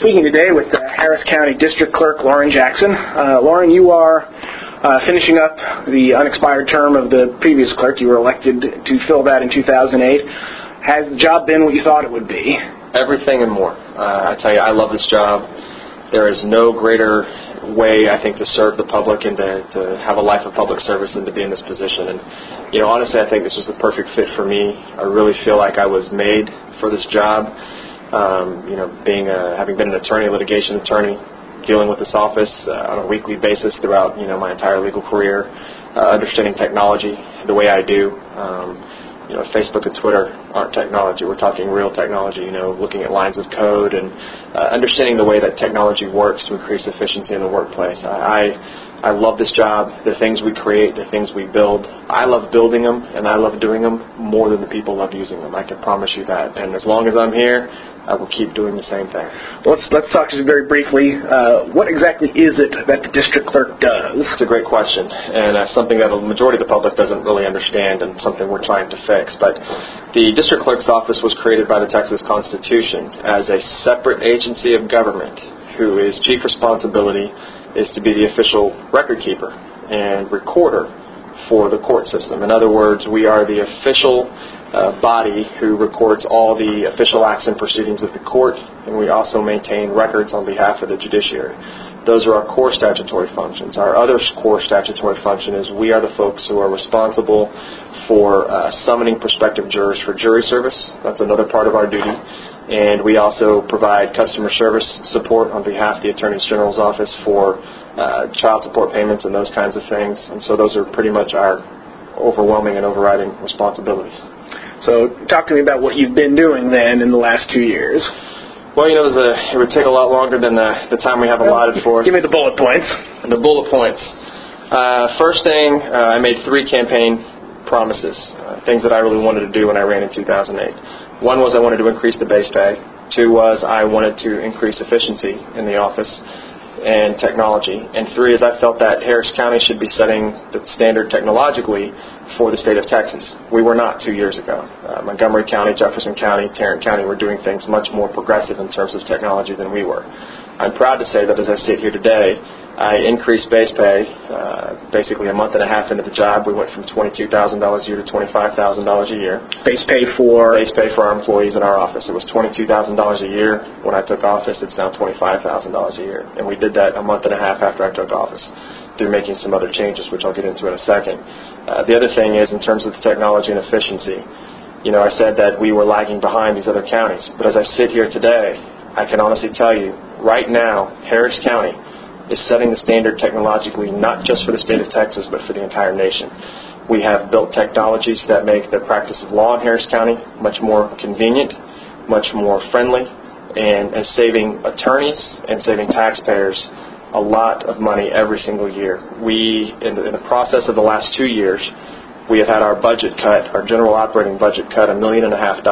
speaking today with Harris County District Clerk Lauren Jackson. Lauren, you are finishing up the unexpired term of the previous clerk. You were elected to fill that in 2008. Has the job been what you thought it would be? Everything and more. I tell you, I love this job. There is no greater way, I think, to serve the public and to have a life of public service than to be in this position. And, honestly, I think this was the perfect fit for me. I really feel like I was made for this job. Having been an attorney, a litigation attorney, dealing with this office on a weekly basis throughout, my entire legal career, understanding technology the way I do. Facebook and Twitter aren't technology. We're talking real technology, looking at lines of code and understanding the way that technology works to increase efficiency in the workplace. I love this job, the things we create, the things we build. I love building them, and I love doing them more than the people love using them. I can promise you that. And as long as I'm here, I will keep doing the same thing. Well, let's talk to you very briefly. What exactly is it that the district clerk does? It's a great question, and something that a majority of the public doesn't really understand and something we're trying to fix. But the district clerk's office was created by the Texas Constitution as a separate agency of government whose chief responsibility is to be the official record keeper and recorder for the court system. In other words, we are the official body who records all the official acts and proceedings of the court, and we also maintain records on behalf of the judiciary. Those are our core statutory functions. Our other core statutory function is we are the folks who are responsible for summoning prospective jurors for jury service. That's another part of our duty. And we also provide customer service support on behalf of the Attorney General's office for child support payments and those kinds of things. And so those are pretty much our overwhelming and overriding responsibilities. So talk to me about what you've been doing then in the last 2 years. Well, it would take a lot longer than the time we have allotted for us. Give me the bullet points. The bullet points. First thing, I made 3 campaign promises, things that I really wanted to do when I ran in 2008. One was I wanted to increase the base pay. 2 was I wanted to increase efficiency in the office and technology. And 3 is I felt that Harris County should be setting the standard technologically for the state of Texas. We were not 2 years ago. Montgomery County, Jefferson County, Tarrant County were doing things much more progressive in terms of technology than we were. I'm proud to say that as I sit here today, I increased base pay basically a month and a half into the job. We went from $22,000 a year to $25,000 a year. Base pay for? Base pay for our employees in our office. It was $22,000 a year. When I took office, it's now $25,000 a year. And we did that a month and a half after I took office through making some other changes, which I'll get into in a second. The other thing is in terms of the technology and efficiency. I said that we were lagging behind these other counties. But as I sit here today, I can honestly tell you, right now, Harris County is setting the standard technologically, not just for the state of Texas, but for the entire nation. We have built technologies that make the practice of law in Harris County much more convenient, much more friendly, and saving attorneys and saving taxpayers a lot of money every single year. We, in the process of the last 2 years, we have had our budget cut, our general operating budget cut $1.5 million.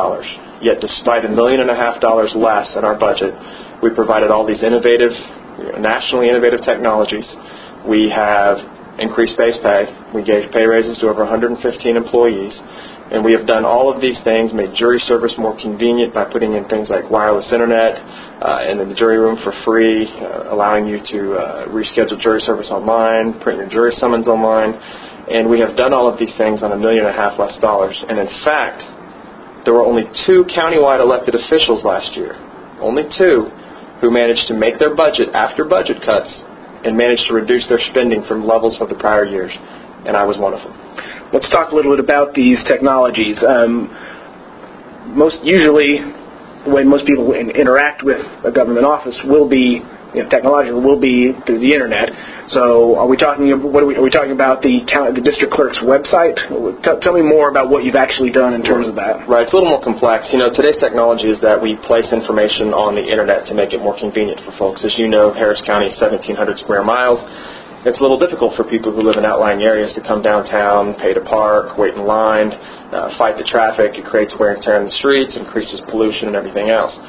Yet despite $1.5 million less in our budget, we provided all these innovative, nationally innovative technologies. We have increased base pay. We gave pay raises to over 115 employees. And we have done all of these things, made jury service more convenient by putting in things like wireless internet and in the jury room for free, allowing you to reschedule jury service online, print your jury summons online. And we have done all of these things on $1.5 million less dollars. And in fact, there were only 2 countywide elected officials last year, only 2, who managed to make their budget after budget cuts and managed to reduce their spending from levels of the prior years. And I was one of them. Let's talk a little bit about these technologies. Usually, the way most people interact with a government office will be, technological will be through the internet. So, are we talking about the district clerk's website? Tell me more about what you've actually done in terms of that. Right, it's a little more complex. Today's technology is that we place information on the internet to make it more convenient for folks. As you know, Harris County is 1,700 square miles. It's a little difficult for people who live in outlying areas to come downtown, pay to park, wait in line, fight the traffic. It creates wear and tear on the streets, increases pollution and everything else.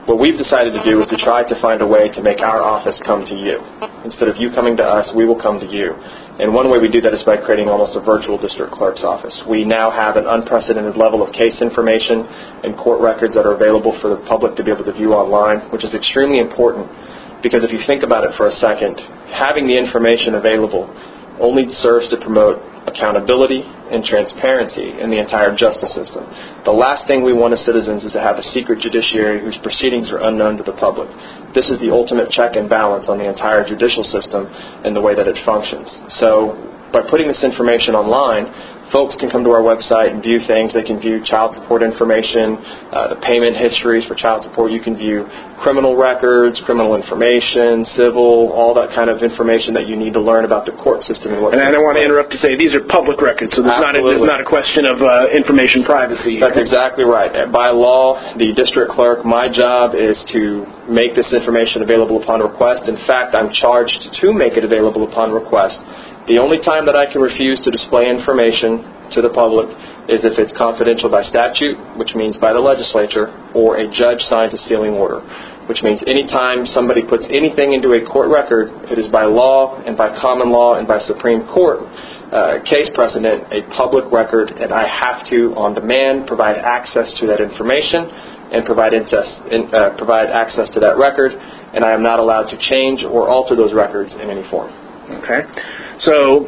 What we've decided to do is to try to find a way to make our office come to you. Instead of you coming to us, we will come to you. And one way we do that is by creating almost a virtual district clerk's office. We now have an unprecedented level of case information and court records that are available for the public to be able to view online, which is extremely important because if you think about it for a second, having the information available only serves to promote accountability and transparency in the entire justice system. The last thing we want as citizens is to have a secret judiciary whose proceedings are unknown to the public. This is the ultimate check and balance on the entire judicial system and the way that it functions. So by putting this information online, folks can come to our website and view things. They can view child support information, the payment histories for child support. You can view criminal records, criminal information, civil, all that kind of information that you need to learn about the court system. And I don't want to interrupt to say these are public records, so there's not a question of information privacy. That's exactly right. By law, the district clerk, my job is to make this information available upon request. In fact, I'm charged to make it available upon request. The only time that I can refuse to display information to the public is if it's confidential by statute, which means by the legislature, or a judge signs a sealing order, which means any time somebody puts anything into a court record, it is by law and by common law and by Supreme Court case precedent a public record, and I have to, on demand, provide access to that information and provide access to that record, and I am not allowed to change or alter those records in any form. Okay. So,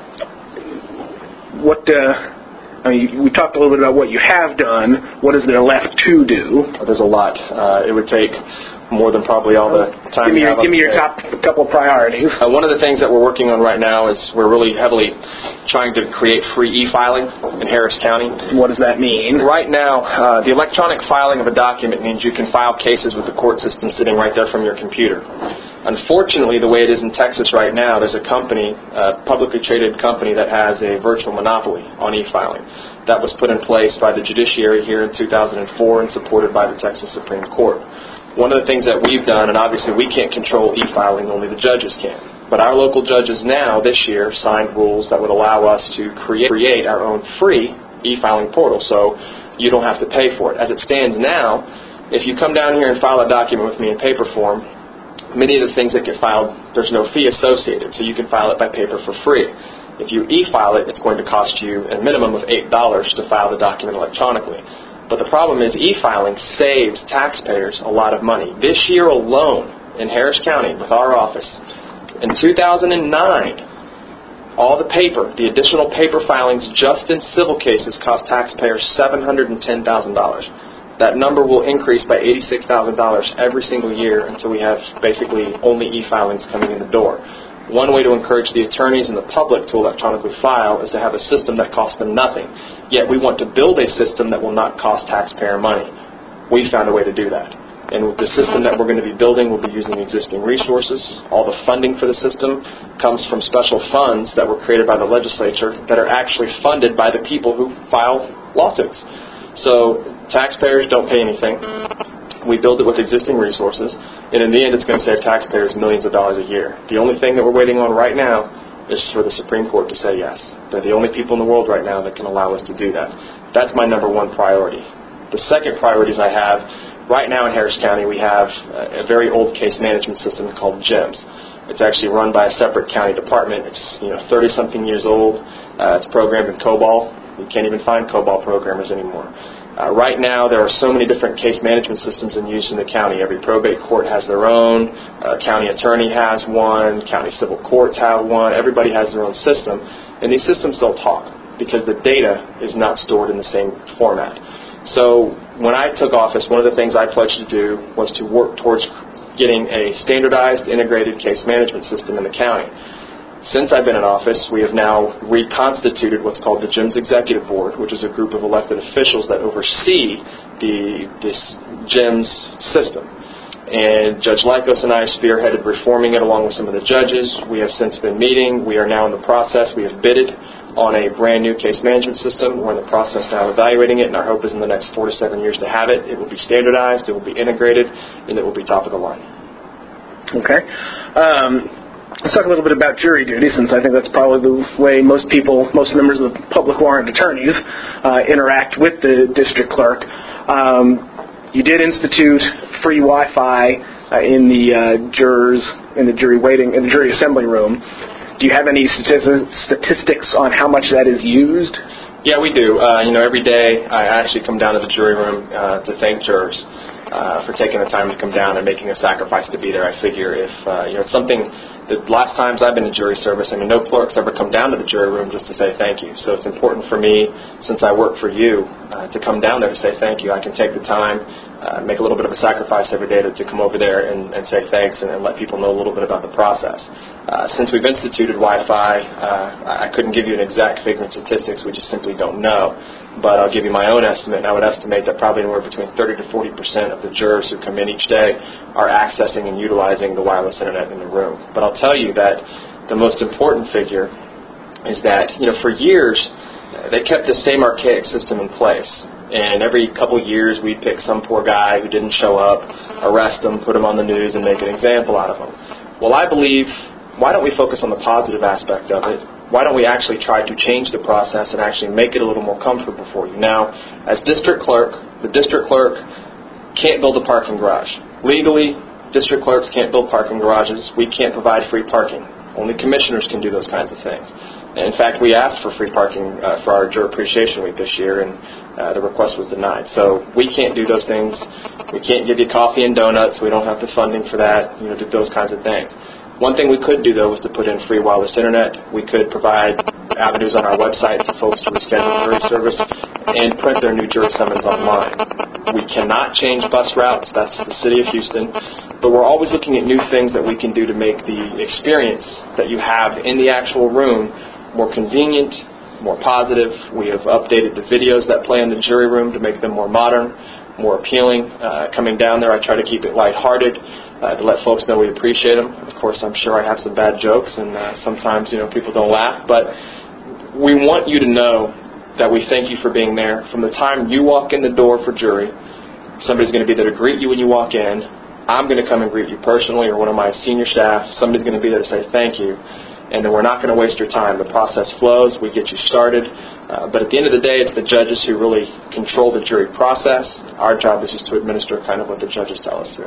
we talked a little bit about what you have done. What is there left to do? There's a lot. It would take more than probably all the time. Give me your top couple of priorities. One of the things that we're working on right now is we're really heavily trying to create free e-filing in Harris County. What does that mean? Right now, the electronic filing of a document means you can file cases with the court system sitting right there from your computer. Unfortunately, the way it is in Texas right now, there's a company, a publicly traded company that has a virtual monopoly on e-filing. That was put in place by the judiciary here in 2004 and supported by the Texas Supreme Court. One of the things that we've done, and obviously we can't control e-filing, only the judges can, but our local judges now, this year, signed rules that would allow us to create our own free e-filing portal, so you don't have to pay for it. As it stands now, if you come down here and file a document with me in paper form, many of the things that get filed, there's no fee associated, so you can file it by paper for free. If you e-file it, it's going to cost you a minimum of $8 to file the document electronically. But the problem is e-filing saves taxpayers a lot of money. This year alone in Harris County with our office, in 2009, all the additional paper filings just in civil cases cost taxpayers $710,000. That number will increase by $86,000 every single year until we have basically only e-filings coming in the door. One way to encourage the attorneys and the public to electronically file is to have a system that costs them nothing. Yet we want to build a system that will not cost taxpayer money. We found a way to do that. And the system that we're going to be building will be using existing resources. All the funding for the system comes from special funds that were created by the legislature that are actually funded by the people who file lawsuits. So taxpayers don't pay anything. We build it with existing resources, and in the end it's going to save taxpayers millions of dollars a year. The only thing that we're waiting on right now is for the Supreme Court to say yes. They're the only people in the world right now that can allow us to do that. That's my number one priority. The second priorities I have, right now in Harris County we have a very old case management system called GEMS. It's actually run by a separate county department. It's 30-something years old. It's programmed in COBOL. You can't even find COBOL programmers anymore. Right now, there are so many different case management systems in use in the county. Every probate court has their own. County attorney has one. County civil courts have one. Everybody has their own system. And these systems don't talk because the data is not stored in the same format. So when I took office, one of the things I pledged to do was to work towards getting a standardized, integrated case management system in the county. Since I've been in office, we have now reconstituted what's called the GEMS Executive Board, which is a group of elected officials that oversee this GEMS system. And Judge Lykos and I spearheaded reforming it along with some of the judges. We have since been meeting. We are now in the process. We have bidded on a brand new case management system. We're in the process now of evaluating it, and our hope is in the next 4 to 7 years to have it. It will be standardized, it will be integrated, and it will be top of the line. Okay. Let's talk a little bit about jury duty, since I think that's probably the way most members of the public who aren't attorneys interact with the district clerk. You did institute free Wi-Fi in the jury assembly room. Do you have any statistics on how much that is used? Yeah, we do. Every day I actually come down to the jury room to thank jurors for taking the time to come down and making a sacrifice to be there. I figure if it's something. The last times I've been in jury service, no clerks ever come down to the jury room just to say thank you. So it's important for me, since I work for you, to come down there to say thank you. I can take the time, make a little bit of a sacrifice every day to come over there and say thanks and let people know a little bit about the process. Since we've instituted Wi-Fi, I couldn't give you an exact figure in statistics. We just simply don't know. But I'll give you my own estimate, and I would estimate that probably anywhere between 30 to 40% of the jurors who come in each day are accessing and utilizing the wireless internet in the room. But I'll tell you that the most important figure is that, for years, they kept the same archaic system in place. And every couple of years, we'd pick some poor guy who didn't show up, arrest him, put him on the news, and make an example out of him. Well, I believe, why don't we focus on the positive aspect of it? Why don't we actually try to change the process and actually make it a little more comfortable for you? Now, as district clerk, the district clerk can't build a parking garage. Legally, district clerks can't build parking garages. We can't provide free parking. Only commissioners can do those kinds of things. And in fact, we asked for free parking for our Juror Appreciation Week this year, and the request was denied. So we can't do those things. We can't give you coffee and donuts. We don't have the funding for that, do those kinds of things. One thing we could do, though, was to put in free wireless internet. We could provide avenues on our website for folks to reschedule jury service and print their new jury summons online. We cannot change bus routes. That's the City of Houston. But we're always looking at new things that we can do to make the experience that you have in the actual room more convenient, more positive. We have updated the videos that play in the jury room to make them more modern, more appealing. Coming down there, I try to keep it lighthearted. To let folks know we appreciate them. Of course, I'm sure I have some bad jokes, and sometimes, people don't laugh. But we want you to know that we thank you for being there. From the time you walk in the door for jury, somebody's going to be there to greet you when you walk in. I'm going to come and greet you personally, or one of my senior staff. Somebody's going to be there to say thank you. And then we're not going to waste your time. The process flows. We get you started. But at the end of the day, it's the judges who really control the jury process. Our job is just to administer kind of what the judges tell us to.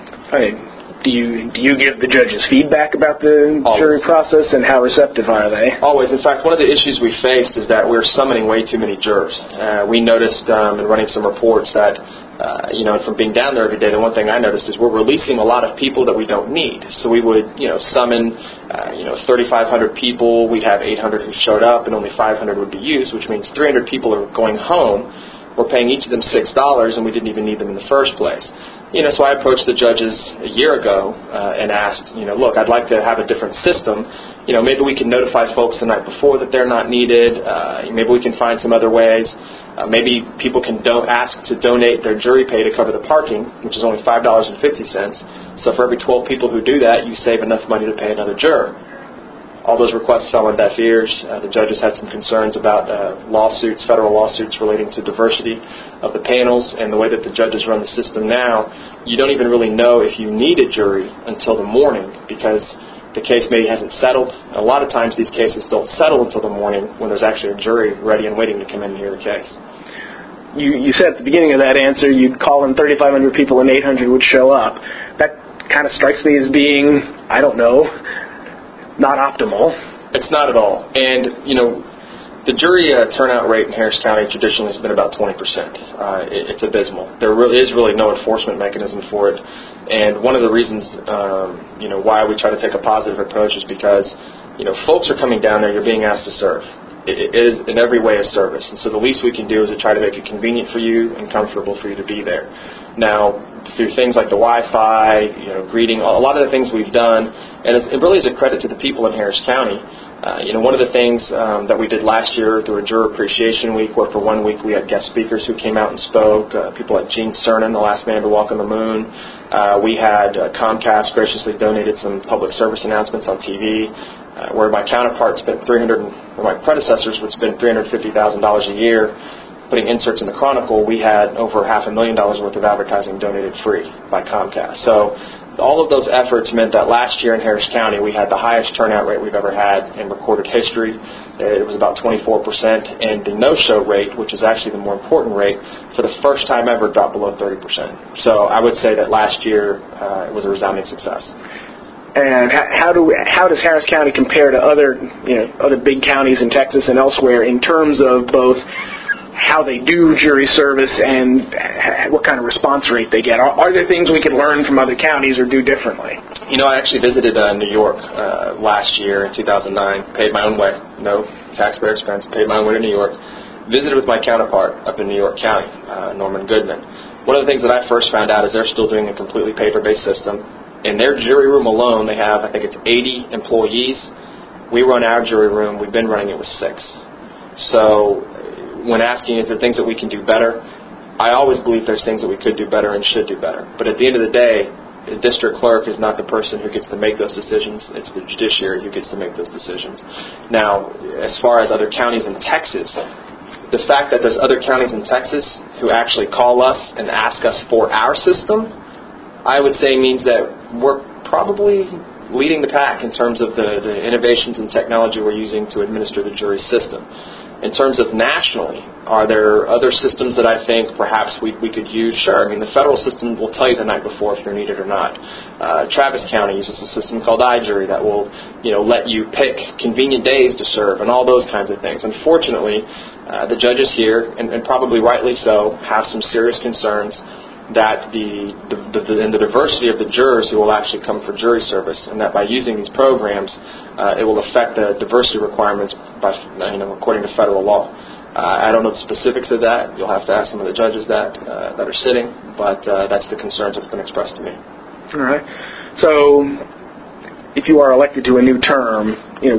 Do you give the judges feedback about the jury process, and how receptive are they? Always. In fact, one of the issues we faced is that we're summoning way too many jurors. We noticed in running some reports that, from being down there every day, the one thing I noticed is we're releasing a lot of people that we don't need. So we would, summon, 3,500 people. We'd have 800 who showed up, and only 500 would be used, which means 300 people are going home. We're paying each of them $6, and we didn't even need them in the first place. So I approached the judges a year ago and asked, look, I'd like to have a different system. Maybe we can notify folks the night before that they're not needed. Maybe we can find some other ways. Maybe people can ask to donate their jury pay to cover the parking, which is only $5.50. So for every 12 people who do that, you save enough money to pay another juror. All those requests fell on deaf ears. The judges had some concerns about federal lawsuits relating to diversity of the panels, and the way that the judges run the system now, you don't even really know if you need a jury until the morning because the case maybe hasn't settled. A lot of times these cases don't settle until the morning when there's actually a jury ready and waiting to come in and hear the case. You said at the beginning of that answer you'd call in 3,500 people and 800 would show up. That kind of strikes me as being, not optimal. It's not at all. And, the jury turnout rate in Harris County traditionally has been about 20%. It's abysmal. There really is no enforcement mechanism for it. And one of the reasons, why we try to take a positive approach is because, folks are coming down there, you're being asked to serve. It is in every way a service. And so the least we can do is to try to make it convenient for you and comfortable for you to be there. Now, through things like the Wi-Fi, greeting, a lot of the things we've done, and it really is a credit to the people in Harris County. One of the things that we did last year through a Juror Appreciation Week, where for 1 week we had guest speakers who came out and spoke, people like Gene Cernan, the last man to walk on the moon. We had Comcast graciously donated some public service announcements on TV, where my counterpart spent my predecessors would spend $350,000 a year putting inserts in the Chronicle. We had over $500,000 worth of advertising donated free by Comcast. So All of those efforts meant that last year in Harris County we had the highest turnout rate we've ever had in recorded history. It was about 24%, and the no-show rate, which is actually the more important rate, for the first time ever dropped below 30%. So I would say that last year it was a resounding success. And how does Harris County compare to other big counties in Texas and elsewhere in terms of both how they do jury service and what kind of response rate they get? Are there things we could learn from other counties or do differently? I actually visited New York last year in 2009, paid my own way, no taxpayer expense, paid my own way to New York, visited with my counterpart up in New York County, Norman Goodman. One of the things that I first found out is they're still doing a completely paper-based system. In their jury room alone, they have, I think it's 80 employees. We run our jury room, we've been running it with 6. So when asking is there things that we can do better, I always believe there's things that we could do better and should do better. But at the end of the day, the district clerk is not the person who gets to make those decisions. It's the judiciary who gets to make those decisions. Now, as far as other counties in Texas, the fact that there's other counties in Texas who actually call us and ask us for our system, I would say means that we're probably leading the pack in terms of the innovations and technology we're using to administer the jury system. In terms of nationally, are there other systems that I think perhaps we could use? Sure. I mean, the federal system will tell you the night before if you're needed or not. Travis County uses a system called iJury that will, let you pick convenient days to serve and all those kinds of things. Unfortunately, the judges here, and probably rightly so, have some serious concerns that the diversity of the jurors who will actually come for jury service, and that by using these programs, it will affect the diversity requirements by, according to federal law. I don't know the specifics of that. You'll have to ask some of the judges that are sitting, but that's the concerns that's been expressed to me. All right. So, if you are elected to a new term,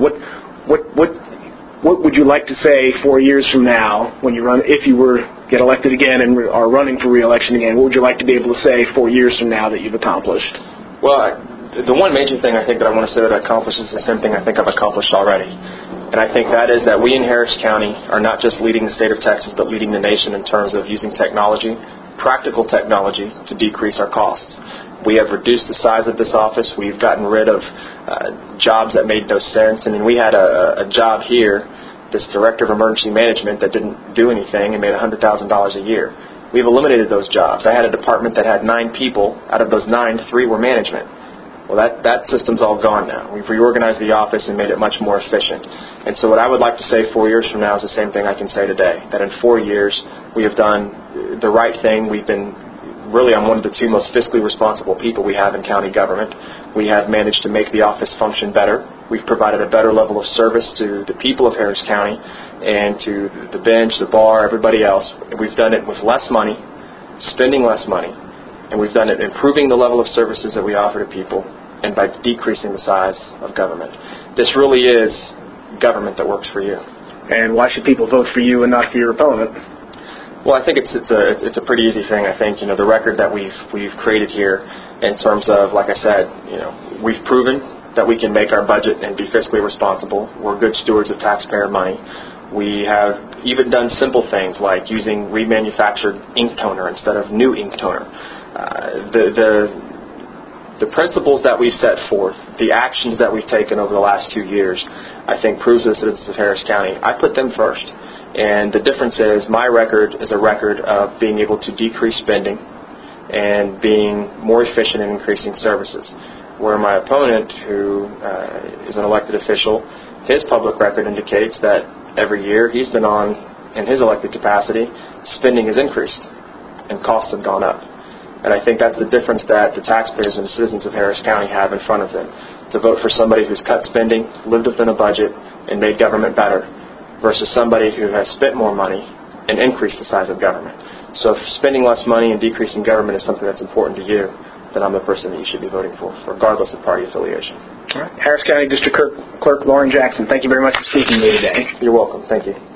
what would you like to say 4 years from now when you run, if you were get elected again and are running for re-election again? What would you like to be able to say 4 years from now that you've accomplished? Well, the one major thing I think that I want to say that I accomplished is the same thing I think I've accomplished already. And I think that is that we in Harris County are not just leading the state of Texas, but leading the nation in terms of using technology, practical technology, to decrease our costs. We have reduced the size of this office. We've gotten rid of jobs that made no sense. And then we had a job here, this Director of Emergency Management, that didn't do anything and made $100,000 a year. We've eliminated those jobs. I had a department that had 9 people. Out of those 9, 3 were management. Well, that system's all gone now. We've reorganized the office and made it much more efficient. And so what I would like to say 4 years from now is the same thing I can say today, that in 4 years we have done the right thing. I'm one of the 2 most fiscally responsible people we have in county government. We have managed to make the office function better. We've provided a better level of service to the people of Harris County and to the bench, the bar, everybody else. We've done it with less money, spending less money, and we've done it improving the level of services that we offer to people and by decreasing the size of government. This really is government that works for you. And why should people vote for you and not for your opponent? Well, I think it's a pretty easy thing. I think the record that we've created here in terms of, like I said, we've proven that we can make our budget and be fiscally responsible. We're good stewards of taxpayer money. We have even done simple things like using remanufactured ink toner instead of new ink toner. The principles that we've set forth, the actions that we've taken over the last 2 years, I think proves to the citizens of Harris County, I put them first. And the difference is my record is a record of being able to decrease spending and being more efficient in increasing services. Where my opponent, who is an elected official, his public record indicates that every year he's been on, in his elected capacity, spending has increased and costs have gone up. And I think that's the difference that the taxpayers and the citizens of Harris County have in front of them. To vote for somebody who's cut spending, lived within a budget, and made government better, versus somebody who has spent more money and increased the size of government. So if spending less money and decreasing government is something that's important to you, then I'm the person that you should be voting for, regardless of party affiliation. All right. Harris County District Clerk Lauren Jackson, thank you very much for speaking to me today. You're welcome. Thank you.